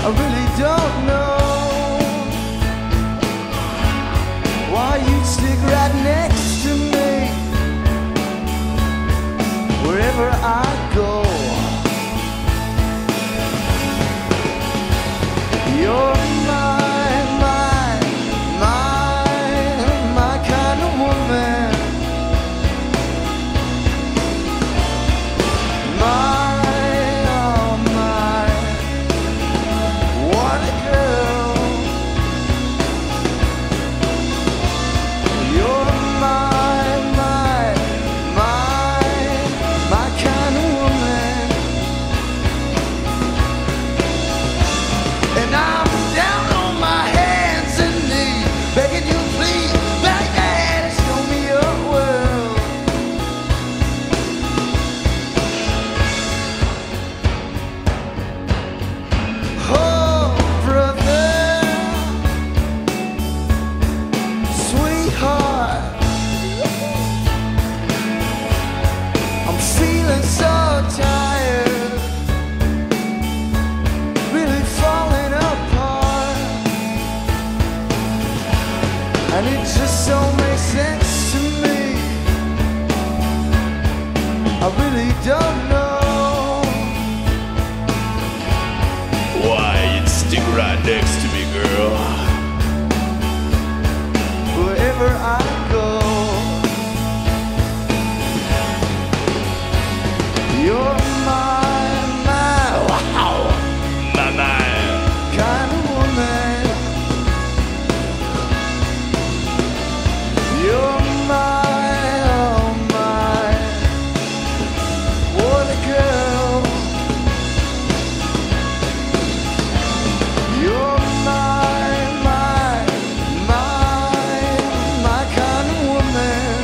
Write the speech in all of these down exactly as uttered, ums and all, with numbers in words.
I really don't know why you'd stick right next to me wherever I go. You're my, my, my, my kind of woman. My, oh my, what a girl. You're my, my, my, my kind of woman. And I'm down on my hands and knees, begging you please, baby, show me your world. Oh, brother, sweetheart, I'm feeling so tired, really falling apart, and it just don't make sense to me. I really don't know Why you'd stick right next to me, girl? wherever I go. You're my, my, Wow, my man. kind of woman. You're my, oh my, what a girl. You're my, my, my, my kind of woman.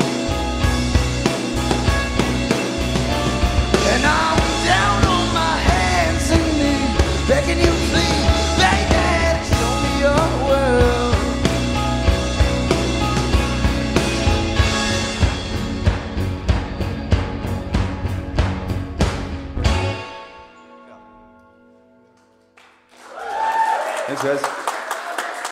And I'm down on my hands and knees, begging you please, baby, show me your world. Thanks, guys.